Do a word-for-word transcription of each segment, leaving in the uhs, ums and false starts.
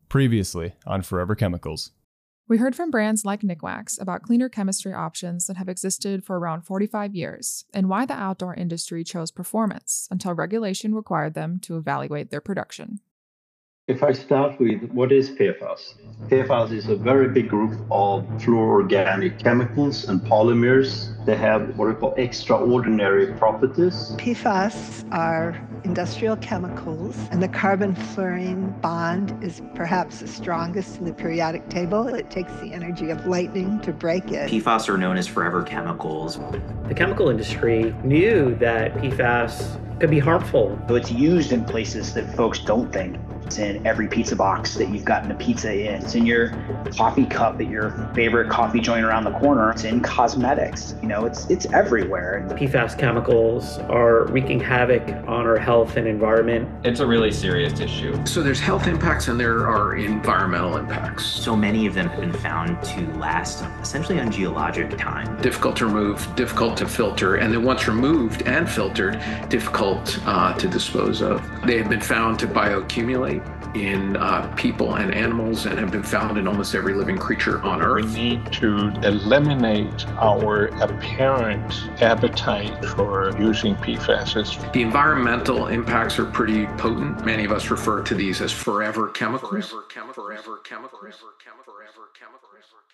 Previously on Forever Chemicals. We heard from brands like Nikwax about cleaner chemistry options that have existed for around forty-five years, and why the outdoor industry chose performance until regulation required them to evaluate their production. If I start with what is P FAS? P FAS is a very big group of fluoroorganic chemicals and polymers. They have what we call extraordinary properties. P FAS are industrial chemicals, and the carbon-fluorine bond is perhaps the strongest in the periodic table. It takes the energy of lightning to break it. P FAS are known as forever chemicals. The chemical industry knew that P FAS could be harmful. So it's used in places that folks don't think. It's in every pizza box that you've gotten a pizza in. It's in your coffee cup at your favorite coffee joint around the corner. It's in cosmetics. You know, it's it's everywhere. P FAS chemicals are wreaking havoc on our health and environment. It's a really serious issue. So there's health impacts and there are environmental impacts. So many of them have been found to last essentially on geologic time. Difficult to remove, difficult to filter, and then once removed and filtered, difficult uh, to dispose of. They have been found to bioaccumulate in uh, people and animals and have been found in almost every living creature on Earth. We need to eliminate our apparent appetite for using P FASs. The environmental impacts are pretty potent. Many of us refer to these as forever chemicals. Forever chemicals. Forever chemicals. Forever chemicals.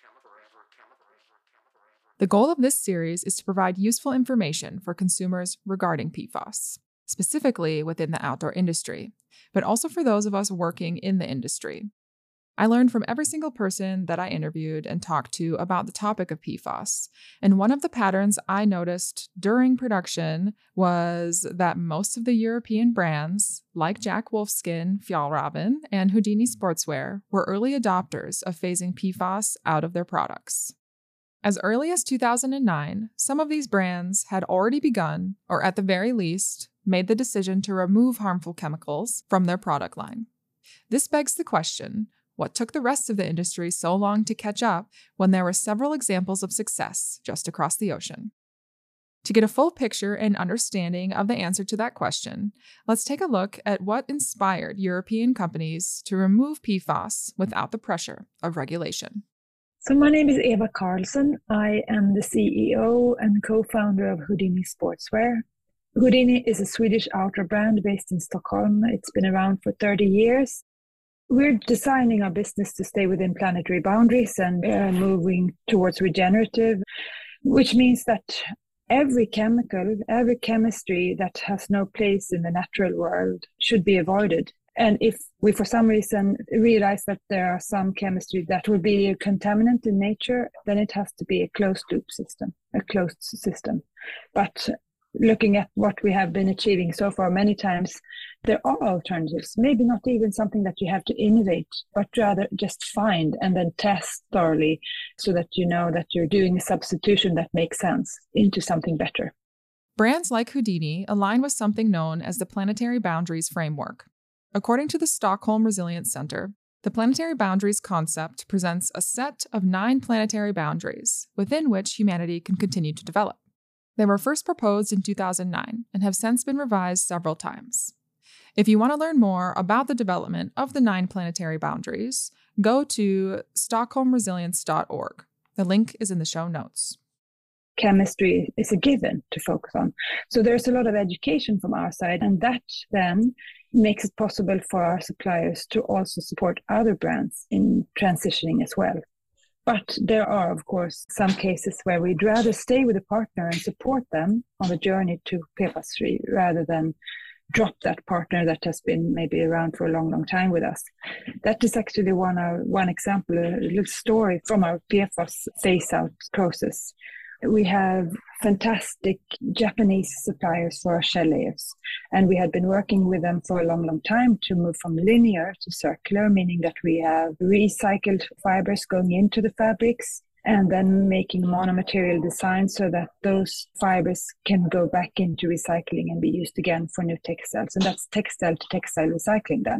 The goal of this series is to provide useful information for consumers regarding P FAS, specifically within the outdoor industry, but also for those of us working in the industry. I learned from every single person that I interviewed and talked to about the topic of P FAS, and one of the patterns I noticed during production was that most of the European brands, like Jack Wolfskin, Fjällräven, and Houdini Sportswear, were early adopters of phasing P FAS out of their products. As early as two thousand nine, some of these brands had already begun, or at the very least, made the decision to remove harmful chemicals from their product line. This begs the question, what took the rest of the industry so long to catch up when there were several examples of success just across the ocean? To get a full picture and understanding of the answer to that question, let's take a look at what inspired European companies to remove P FAS without the pressure of regulation. So my name is Eva Karlsson. I am the C E O and co-founder of Houdini Sportswear. Houdini is a Swedish outdoor brand based in Stockholm. It's been around for thirty years. We're designing our business to stay within planetary boundaries and uh, moving towards regenerative, which means that every chemical, every chemistry that has no place in the natural world should be avoided. And if we, for some reason, realize that there are some chemistry that will be a contaminant in nature, then it has to be a closed loop system, a closed system. But looking at what we have been achieving so far, many times, there are alternatives, maybe not even something that you have to innovate, but rather just find and then test thoroughly so that you know that you're doing a substitution that makes sense into something better. Brands like Houdini align with something known as the Planetary Boundaries Framework. According to the Stockholm Resilience Center, the planetary boundaries concept presents a set of nine planetary boundaries within which humanity can continue to develop. They were first proposed in two thousand nine and have since been revised several times. If you want to learn more about the development of the nine planetary boundaries, go to stockholm resilience dot org. The link is in the show notes. Chemistry is a given to focus on. So there's a lot of education from our side, and that then makes it possible for our suppliers to also support other brands in transitioning as well. But there are, of course, some cases where we'd rather stay with a partner and support them on the journey to P FAS-free rather than drop that partner that has been maybe around for a long, long time with us. That is actually one, uh, one example, a little story from our P FAS phase-out process. We have fantastic Japanese suppliers for our shell layers, and we had been working with them for a long, long time to move from linear to circular, meaning that we have recycled fibers going into the fabrics and then making monomaterial designs so that those fibers can go back into recycling and be used again for new textiles. And that's textile to textile recycling then.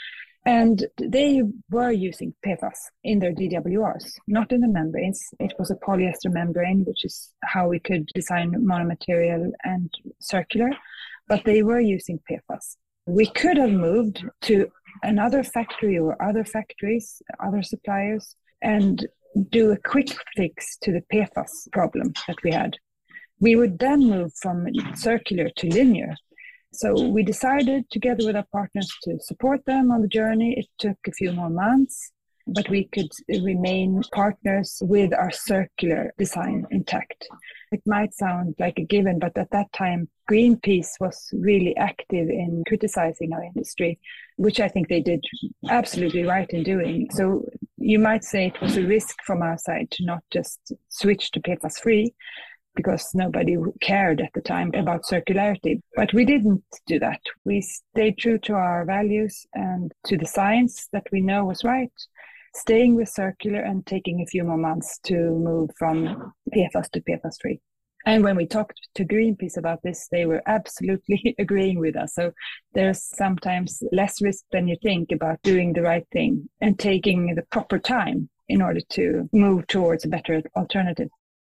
And they were using P FAS in their D W Rs, not in the membranes. It was a polyester membrane, which is how we could design monomaterial and circular, but they were using P FAS. We could have moved to another factory or other factories, other suppliers, and do a quick fix to the P F A S problem that we had. We would then move from circular to linear. So we decided together with our partners to support them on the journey. It took a few more months, but we could remain partners with our circular design intact. It might sound like a given, but at that time, Greenpeace was really active in criticizing our industry, which I think they did absolutely right in doing. So you might say it was a risk from our side to not just switch to P F A S-free, because nobody cared at the time about circularity. But we didn't do that. We stayed true to our values and to the science that we know was right, staying with circular and taking a few more months to move from P F A S to P F A S-free. And when we talked to Greenpeace about this, they were absolutely agreeing with us. So there's sometimes less risk than you think about doing the right thing and taking the proper time in order to move towards a better alternative.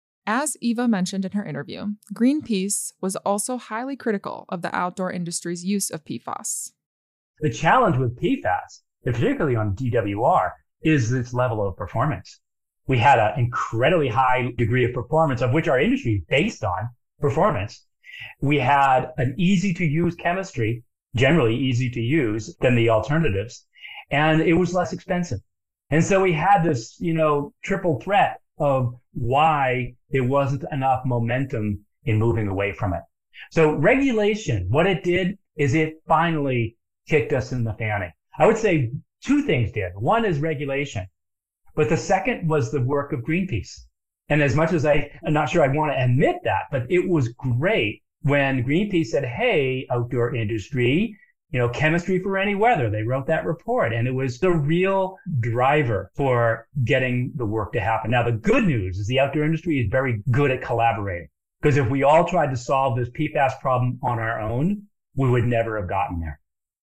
As Eva mentioned in her interview, Greenpeace was also highly critical of the outdoor industry's use of P FAS. The challenge with P FAS, particularly on D W R, is this level of performance. We had an incredibly high degree of performance, of which our industry is based on performance. We had an easy-to-use chemistry, generally easy to use than the alternatives, and it was less expensive. And so we had this, you know, triple threat of why there wasn't enough momentum in moving away from it. So regulation, what it did is it finally kicked us in the fanny. I would say two things did. One is regulation, but the second was the work of Greenpeace. And as much as I, I'm not sure I want to admit that, but it was great when Greenpeace said, hey, outdoor industry, you know, chemistry for any weather. They wrote that report, and it was the real driver for getting the work to happen. Now, the good news is the outdoor industry is very good at collaborating, because if we all tried to solve this P FAS problem on our own, we would never have gotten there.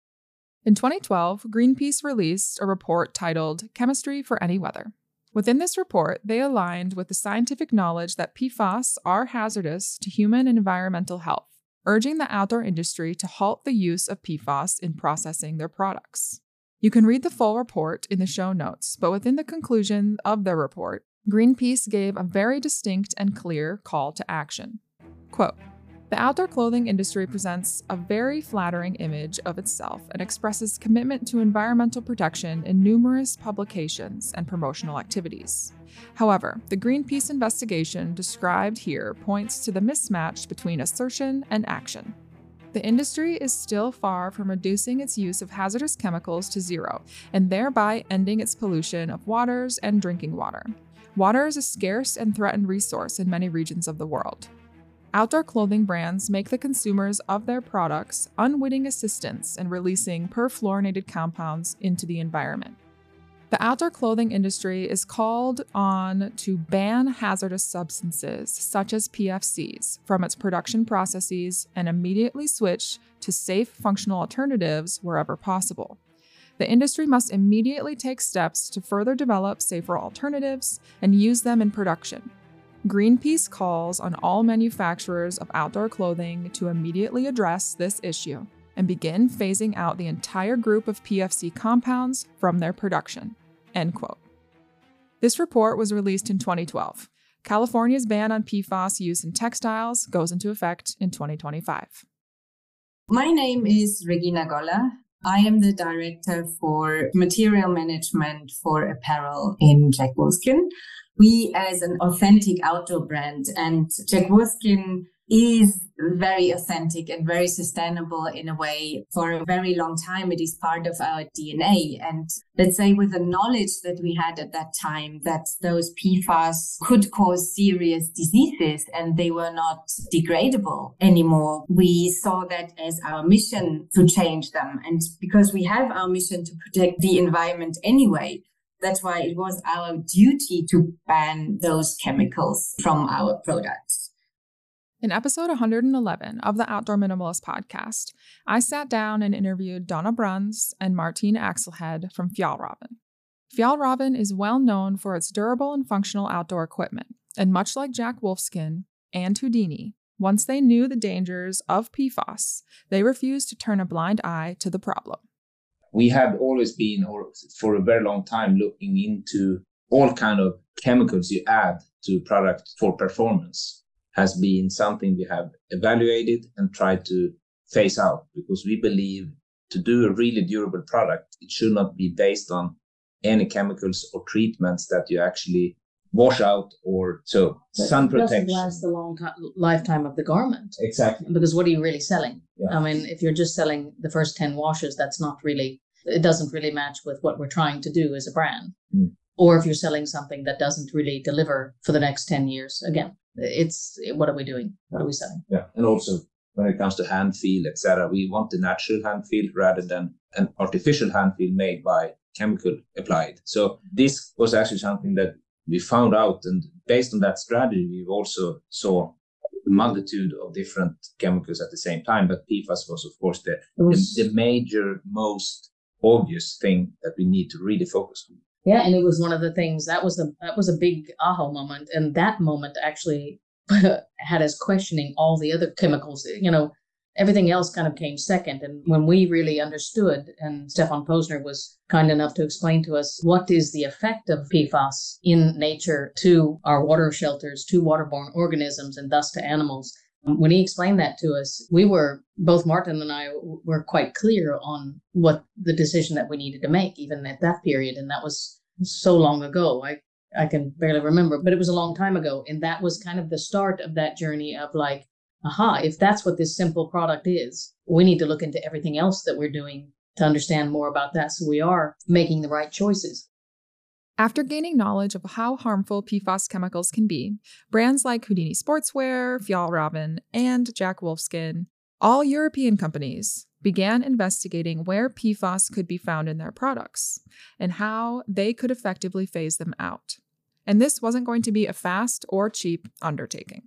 In twenty twelve, Greenpeace released a report titled Chemistry for Any Weather. Within this report, they aligned with the scientific knowledge that P FAS are hazardous to human and environmental health, urging the outdoor industry to halt the use of P FAS in processing their products. You can read the full report in the show notes, but within the conclusion of their report, Greenpeace gave a very distinct and clear call to action. Quote, "The outdoor clothing industry presents a very flattering image of itself and expresses commitment to environmental protection in numerous publications and promotional activities. However, the Greenpeace investigation described here points to the mismatch between assertion and action. The industry is still far from reducing its use of hazardous chemicals to zero, and thereby ending its pollution of waters and drinking water. Water is a scarce and threatened resource in many regions of the world. Outdoor clothing brands make the consumers of their products unwitting assistants in releasing perfluorinated compounds into the environment. The outdoor clothing industry is called on to ban hazardous substances such as P F Cs from its production processes and immediately switch to safe functional alternatives wherever possible. The industry must immediately take steps to further develop safer alternatives and use them in production. Greenpeace calls on all manufacturers of outdoor clothing to immediately address this issue and begin phasing out the entire group of P F C compounds from their production." End quote. This report was released in twenty twelve. California's ban on P FAS use in textiles goes into effect in twenty twenty-five. My name is Regina Golla. I am the director for material management for apparel in Jack Wolfskin. We, as an authentic outdoor brand, and Jack Wolfskin is very authentic and very sustainable in a way. For a very long time, it is part of our D N A. And let's say with the knowledge that we had at that time that those P FAS could cause serious diseases and they were not degradable anymore, we saw that as our mission to change them. And because we have our mission to protect the environment anyway, that's why it was our duty to ban those chemicals from our products. In episode one hundred eleven of the Outdoor Minimalist podcast, I sat down and interviewed Donna Bruns and Martine Axelhead from Fjallraven. Fjallraven is well known for its durable and functional outdoor equipment, and much like Jack Wolfskin and Houdini, once they knew the dangers of P FAS, they refused to turn a blind eye to the problem. We have always been, or for a very long time, looking into all kind of chemicals you add to a product for performance has been something we have evaluated and tried to phase out, because we believe to do a really durable product, it should not be based on any chemicals or treatments that you actually wash out or so. But sun it doesn't protection. last the long time, lifetime of the garment. Exactly. Because what are you really selling? Yeah. I mean, if you're just selling the first ten washes, that's not really, it doesn't really match with what we're trying to do as a brand. Mm. Or if you're selling something that doesn't really deliver for the next ten years, again, it's, what are we doing? What are we selling? Yeah. And also when it comes to hand feel, et cetera, we want the natural hand feel rather than an artificial hand feel made by chemical applied. So this was actually something that we found out, and based on that strategy, we also saw a multitude of different chemicals at the same time. But P FAS was, of course, the, was... the, the major, most obvious thing that we need to really focus on. Yeah, and it was one of the things that was a that was a big aha moment, and that moment actually had us questioning all the other chemicals. You know, everything else kind of came second. And when we really understood, and Stefan Posner was kind enough to explain to us what is the effect of P FAS in nature to our water shelters, to waterborne organisms, and thus to animals. When he explained that to us, we were, both Martin and I were quite clear on what the decision that we needed to make, even at that period. And that was so long ago. I, I can barely remember, but it was a long time ago. And that was kind of the start of that journey of like, aha, if that's what this simple product is, we need to look into everything else that we're doing to understand more about that, so we are making the right choices. After gaining knowledge of how harmful P FAS chemicals can be, brands like Houdini Sportswear, Fjällräven, and Jack Wolfskin, all European companies, began investigating where P FAS could be found in their products and how they could effectively phase them out. And this wasn't going to be a fast or cheap undertaking.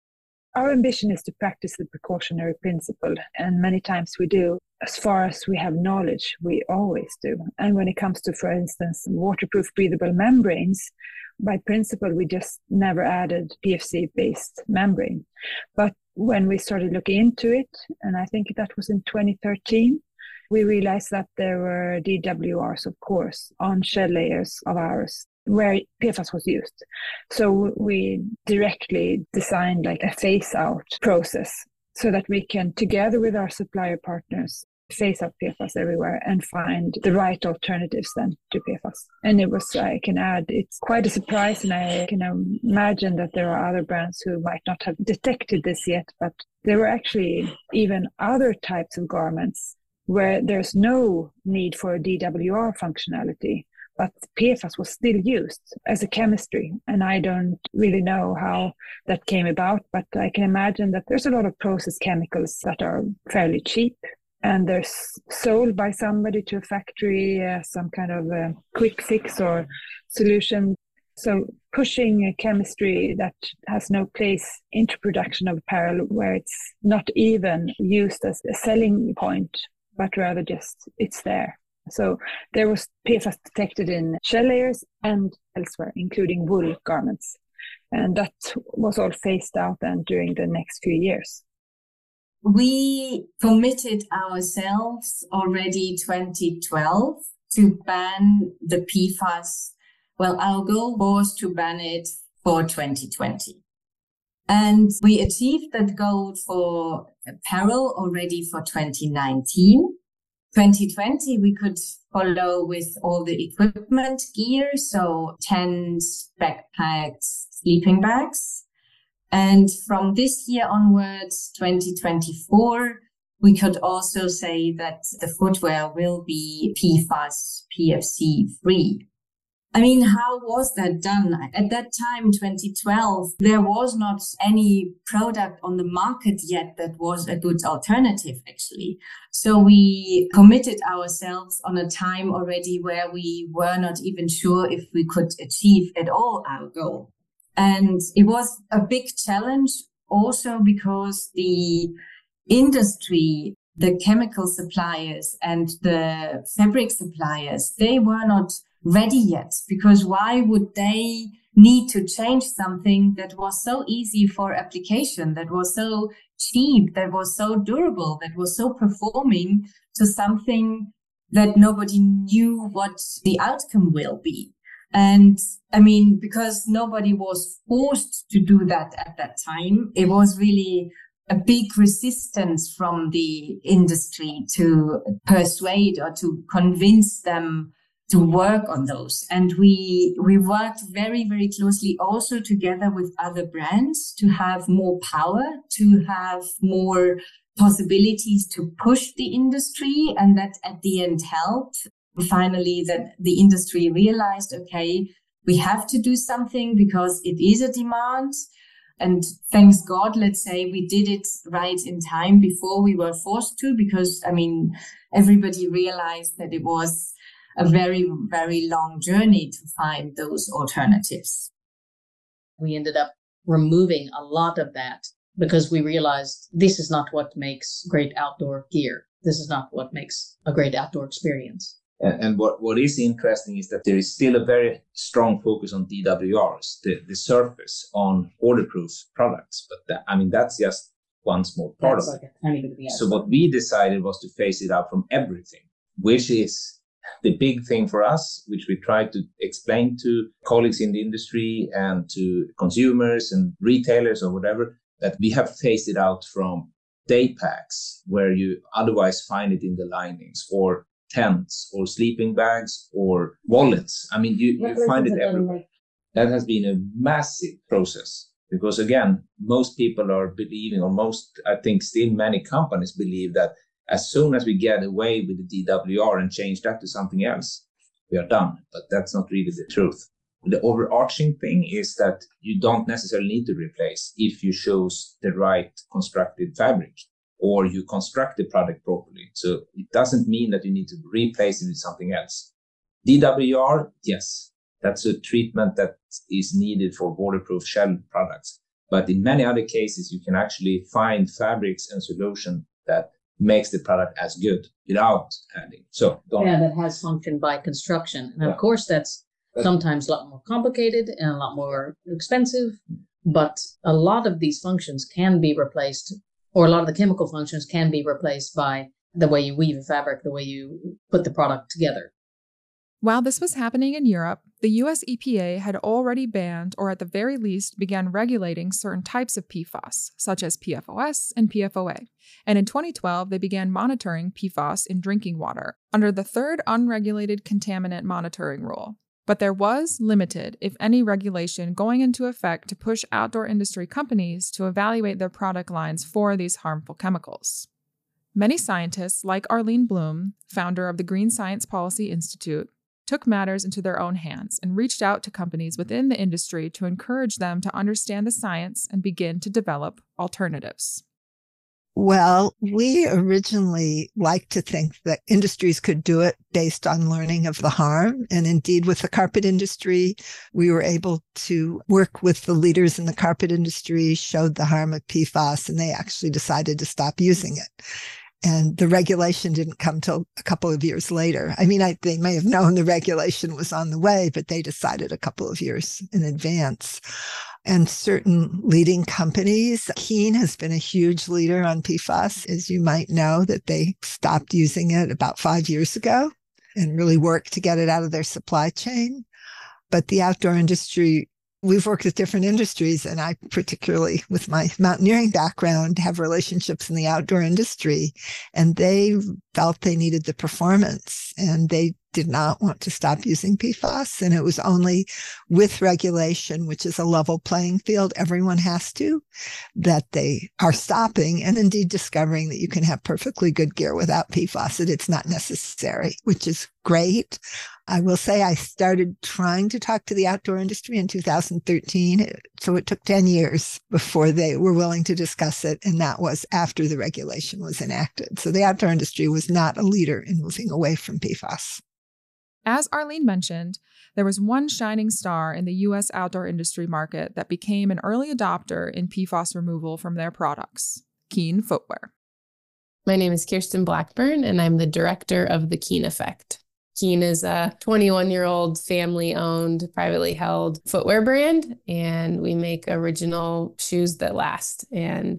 Our ambition is to practice the precautionary principle, and many times we do. As far as we have knowledge, we always do. And when it comes to, for instance, waterproof breathable membranes, by principle, we just never added P F C-based membrane. But when we started looking into it, and I think that was in twenty thirteen, we realized that there were D W Rs, of course, on shell layers of ours, where P FAS was used. So we directly designed like a phase out process so that we can, together with our supplier partners, phase out P FAS everywhere and find the right alternatives then to P FAS. And it was, I can add, it's quite a surprise, and I can imagine that there are other brands who might not have detected this yet, but there were actually even other types of garments where there's no need for a D W R functionality, but P FAS was still used as a chemistry. And I don't really know how that came about, but I can imagine that there's a lot of process chemicals that are fairly cheap, and they're sold by somebody to a factory, uh, some kind of a quick fix or solution. So pushing a chemistry that has no place into production of apparel, where it's not even used as a selling point, but rather just it's there. So there was P FAS detected in shell layers and elsewhere, including wool garments. And that was all phased out then during the next few years. We committed ourselves already twenty twelve to ban the P FAS. Well, our goal was to ban it for twenty twenty. And we achieved that goal for apparel already for twenty nineteen. twenty twenty, we could follow with all the equipment gear, so tents, backpacks, sleeping bags. And from this year onwards, twenty twenty-four, we could also say that the footwear will be P FAS, P F C free. I mean, how was that done? At that time, twenty twelve, there was not any product on the market yet that was a good alternative, actually. So we committed ourselves on a time already where we were not even sure if we could achieve at all our goal. And it was a big challenge also because the industry, the chemical suppliers and the fabric suppliers, they were not ready yet, because why would they need to change something that was so easy for application, that was so cheap, that was so durable, that was so performing, to something that nobody knew what the outcome will be. And I mean, because nobody was forced to do that at that time, it was really a big resistance from the industry to persuade or to convince them to work on those. And we we worked very, very closely also together with other brands to have more power, to have more possibilities to push the industry. And that at the end helped. Finally, that the industry realized, okay, we have to do something because it is a demand. And thanks God, let's say we did it right in time before we were forced to, because, I mean, everybody realized that it was a very, very long journey to find those alternatives. We ended up removing a lot of that because we realized this is not what makes great outdoor gear. This is not what makes a great outdoor experience. And, and what, what is interesting is that there is still a very strong focus on D W Rs, the, the surface on waterproof products. But that, I mean, that's just one small part that's of like it. So what we decided was to phase it out from everything, which is the big thing for us, which we tried to explain to colleagues in the industry and to consumers and retailers or whatever, that we have phased it out from day packs where you otherwise find it in the linings, or tents or sleeping bags or wallets. I mean, you, you find it everywhere. That has been a massive process because, again, most people are believing, or most, I think still many companies believe that as soon as we get away with the D W R and change that to something else, we are done. But that's not really the truth. The overarching thing is that you don't necessarily need to replace if you choose the right constructed fabric, or you construct the product properly. So it doesn't mean that you need to replace it with something else. D W R, yes, that's a treatment that is needed for waterproof shell products. But in many other cases, you can actually find fabrics and solution that makes the product as good without adding. So don't. Yeah, that has function by construction. And yeah. Of course, that's sometimes a lot more complicated and a lot more expensive. But a lot of these functions can be replaced, or a lot of the chemical functions can be replaced by the way you weave a fabric, the way you put the product together. While this was happening in Europe, the U S E P A had already banned, or at the very least began regulating, certain types of P FAS, such as P F O S and P F O A. And in twenty twelve, they began monitoring P FAS in drinking water under the third unregulated contaminant monitoring rule. But there was limited, if any, regulation going into effect to push outdoor industry companies to evaluate their product lines for these harmful chemicals. Many scientists, like Arlene Blum, founder of the Green Science Policy Institute, took matters into their own hands and reached out to companies within the industry to encourage them to understand the science and begin to develop alternatives. Well, we originally liked to think that industries could do it based on learning of the harm. And indeed, with the carpet industry, we were able to work with the leaders in the carpet industry, showed the harm of P FAS, and they actually decided to stop using it. And the regulation didn't come till a couple of years later. I mean, I, they may have known the regulation was on the way, but they decided a couple of years in advance. And certain leading companies, Keen has been a huge leader on P FAS, as you might know, that they stopped using it about five years ago and really worked to get it out of their supply chain. But the outdoor industry, we've worked with different industries, and I particularly, with my mountaineering background, have relationships in the outdoor industry, and they felt they needed the performance, and they did not want to stop using P FAS. And it was only with regulation, which is a level playing field, everyone has to, that they are stopping and indeed discovering that you can have perfectly good gear without P FAS, that it's not necessary, which is great. I will say I started trying to talk to the outdoor industry in two thousand thirteen. So it took ten years before they were willing to discuss it. And that was after the regulation was enacted. So the outdoor industry was not a leader in moving away from P FAS. As Arlene mentioned, there was one shining star in the U S outdoor industry market that became an early adopter in P FAS removal from their products, Keen Footwear. My name is Kirsten Blackburn, and I'm the director of the Keen Effect. Keen is a twenty-one-year-old family-owned, privately held footwear brand, and we make original shoes that last. And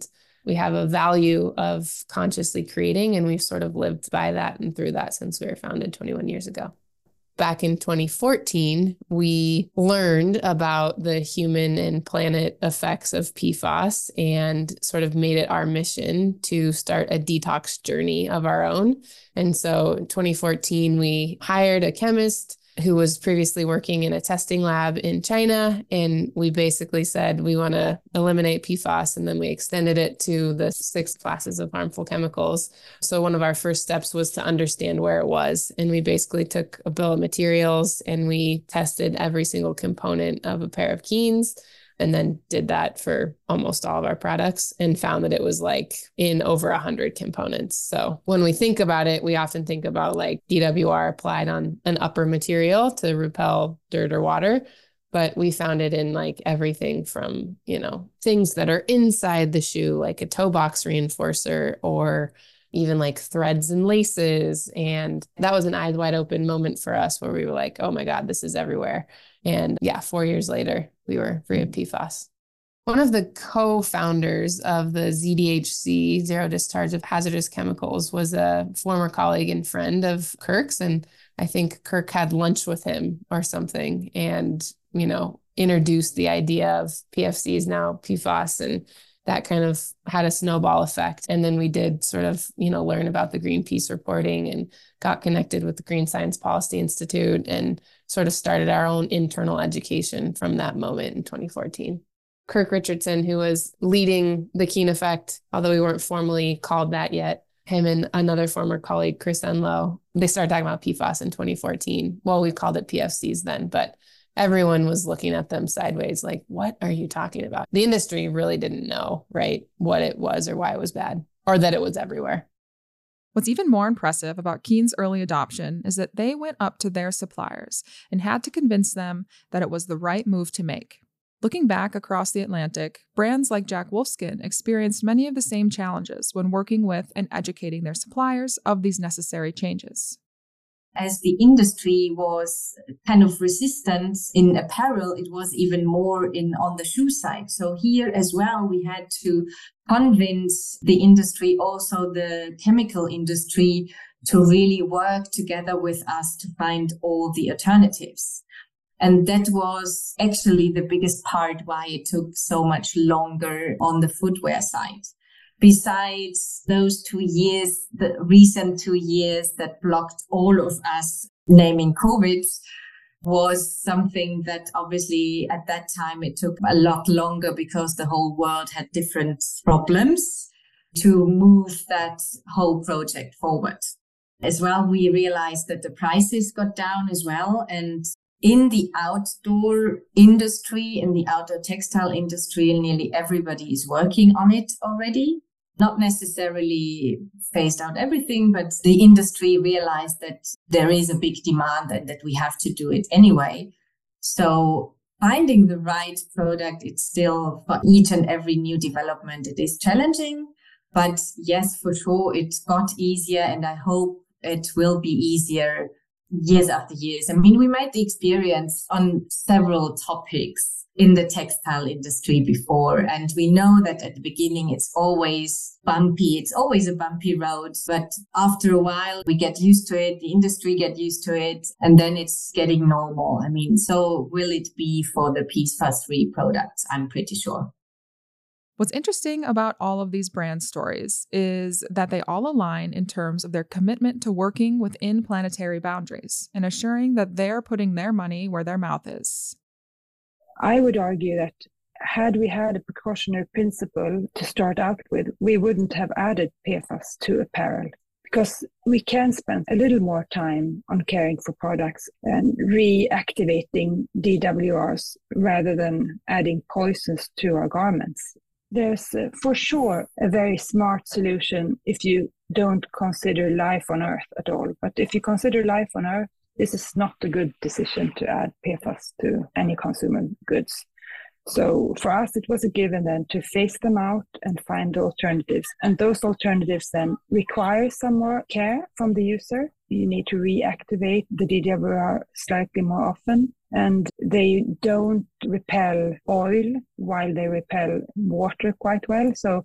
we have a value of consciously creating, and we've sort of lived by that and through that since we were founded twenty-one years ago. Back in twenty fourteen, we learned about the human and planet effects of P FAS and sort of made it our mission to start a detox journey of our own. And so in twenty fourteen, we hired a chemist who was previously working in a testing lab in China. And we basically said, we want to eliminate P FAS. And then we extended it to the six classes of harmful chemicals. So one of our first steps was to understand where it was. And we basically took a bill of materials and we tested every single component of a pair of Keens, and then did that for almost all of our products and found that it was like in over a hundred components. So when we think about it, we often think about like D W R applied on an upper material to repel dirt or water, but we found it in like everything from, you know, things that are inside the shoe, like a toe box reinforcer, or even like threads and laces. And that was an eyes wide open moment for us where we were like, oh my God, this is everywhere. And yeah, four years later, we were free of P FAS. One of the co-founders of the Z D H C, Zero Discharge of Hazardous Chemicals, was a former colleague and friend of Kirk's. And I think Kirk had lunch with him or something and, you know, introduced the idea of P F Cs, now P FAS, and that kind of had a snowball effect. And then we did sort of, you know, learn about the Greenpeace reporting and got connected with the Green Science Policy Institute and sort of started our own internal education from that moment in twenty fourteen. Kirk Richardson, who was leading the Keen Effect, although we weren't formally called that yet, him and another former colleague, Chris Enlow, they started talking about P FAS in twenty fourteen. Well, we called it P F Cs then, but everyone was looking at them sideways, like, what are you talking about? The industry really didn't know, right, what it was or why it was bad, or that it was everywhere. What's even more impressive about Keen's early adoption is that they went up to their suppliers and had to convince them that it was the right move to make. Looking back across the Atlantic, brands like Jack Wolfskin experienced many of the same challenges when working with and educating their suppliers of these necessary changes. As the industry was kind of resistant in apparel, it was even more in on the shoe side. So here as well, we had to convince the industry, also the chemical industry, to really work together with us to find all the alternatives. And that was actually the biggest part why it took so much longer on the footwear side. Besides those two years, the recent two years that blocked all of us, naming COVID, was something that obviously at that time it took a lot longer because the whole world had different problems to move that whole project forward. As well, we realized that the prices got down as well. And in the outdoor industry, in the outdoor textile industry, nearly everybody is working on it already. Not necessarily phased out everything, but the industry realized that there is a big demand and that we have to do it anyway. So finding the right product, it's still for each and every new development, it is challenging. But yes, for sure, it got easier, and I hope it will be easier years after years. I mean, we made the experience on several topics in the textile industry before. And we know that at the beginning, it's always bumpy. It's always a bumpy road. But after a while, we get used to it. The industry get used to it. And then it's getting normal. I mean, so will it be for the P FAS-free products? I'm pretty sure. What's interesting about all of these brand stories is that they all align in terms of their commitment to working within planetary boundaries and assuring that they're putting their money where their mouth is. I would argue that had we had a precautionary principle to start out with, we wouldn't have added P FAS to apparel, because we can spend a little more time on caring for products and reactivating D W Rs rather than adding poisons to our garments. There's uh, for sure a very smart solution if you don't consider life on Earth at all. But if you consider life on Earth, this is not a good decision to add P FAS to any consumer goods. So for us, it was a given then to phase them out and find alternatives. And those alternatives then require some more care from the user. You need to reactivate the D W R slightly more often. And they don't repel oil while they repel water quite well. So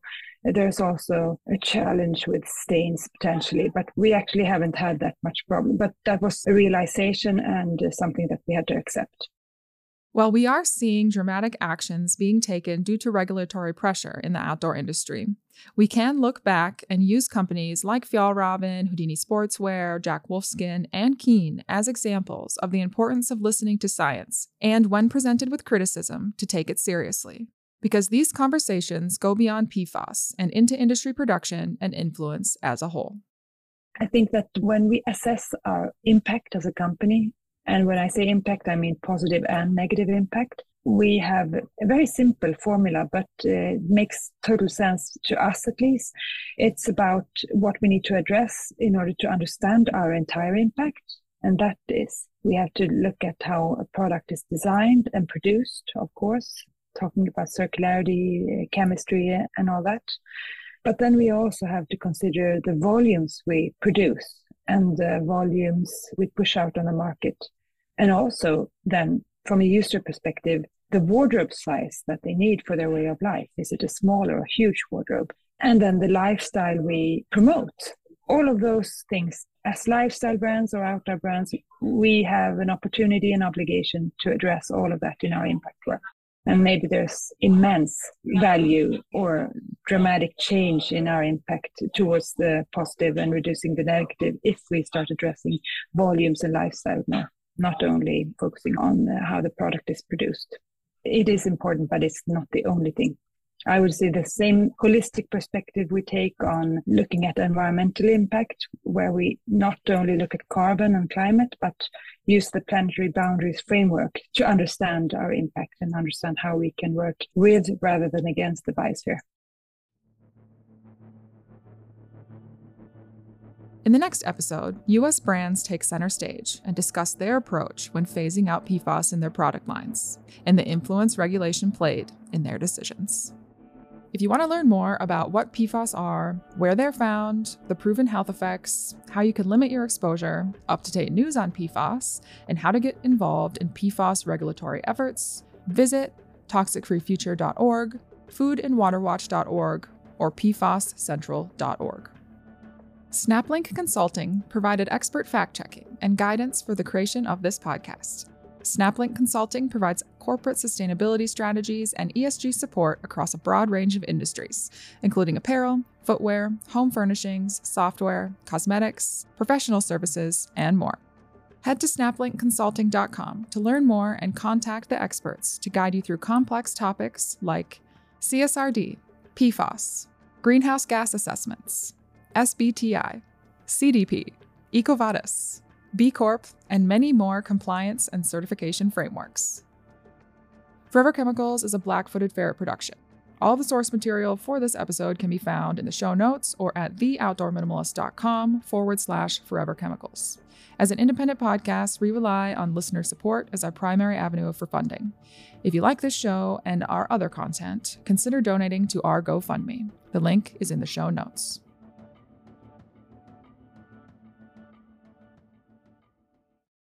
There's also a challenge with stains potentially, but we actually haven't had that much problem. But that was a realization and something that we had to accept. While we are seeing dramatic actions being taken due to regulatory pressure in the outdoor industry, we can look back and use companies like Fjällräven, Houdini Sportswear, Jack Wolfskin, and Keen as examples of the importance of listening to science and, when presented with criticism, to take it seriously. Because these conversations go beyond P FAS and into industry production and influence as a whole. I think that when we assess our impact as a company, and when I say impact, I mean positive and negative impact, we have a very simple formula, but uh, it makes total sense to us at least. It's about what we need to address in order to understand our entire impact. And that is, we have to look at how a product is designed and produced, of course, talking about circularity, chemistry, and all that. But then we also have to consider the volumes we produce and the volumes we push out on the market. And also then, from a user perspective, the wardrobe size that they need for their way of life. Is it a small or a huge wardrobe? And then the lifestyle we promote. All of those things, as lifestyle brands or outdoor brands, we have an opportunity and obligation to address all of that in our impact work. And maybe there's immense value or dramatic change in our impact towards the positive and reducing the negative if we start addressing volumes and lifestyle more, not only focusing on how the product is produced. It is important, but it's not the only thing. I would say the same holistic perspective we take on looking at environmental impact, where we not only look at carbon and climate, but use the planetary boundaries framework to understand our impact and understand how we can work with rather than against the biosphere. In the next episode, U S brands take center stage and discuss their approach when phasing out P FAS in their product lines and the influence regulation played in their decisions. If you want to learn more about what P FAS are, where they're found, the proven health effects, how you can limit your exposure, up-to-date news on P FAS, and how to get involved in P FAS regulatory efforts, visit toxic free future dot org, food and water watch dot org, or p fas central dot org. SnapLink Consulting provided expert fact-checking and guidance for the creation of this podcast. SnapLink Consulting provides corporate sustainability strategies and E S G support across a broad range of industries, including apparel, footwear, home furnishings, software, cosmetics, professional services, and more. Head to snap link consulting dot com to learn more and contact the experts to guide you through complex topics like C S R D, P FAS, greenhouse gas assessments, S B T I, C D P, EcoVadis, B Corp, and many more compliance and certification frameworks. Forever Chemicals is a Black-Footed Ferret production. All the source material for this episode can be found in the show notes or at the outdoor minimalist dot com forward slash Forever Chemicals. As an independent podcast, we rely on listener support as our primary avenue for funding. If you like this show and our other content, consider donating to our GoFundMe. The link is in the show notes.